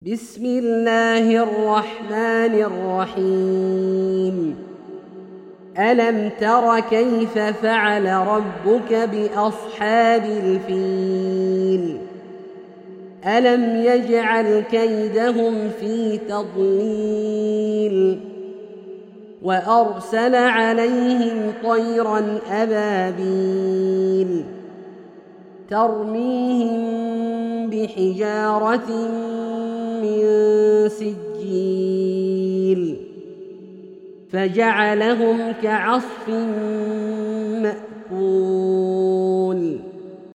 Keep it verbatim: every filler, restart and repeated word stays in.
بسم الله الرحمن الرحيم. ألم تر كيف فعل ربك بأصحاب الفيل؟ ألم يجعل كيدهم في تضليل وأرسل عليهم طيرا أبابيل ترميهم بحجارة من سجيل فجعلهم كعصف مأكول.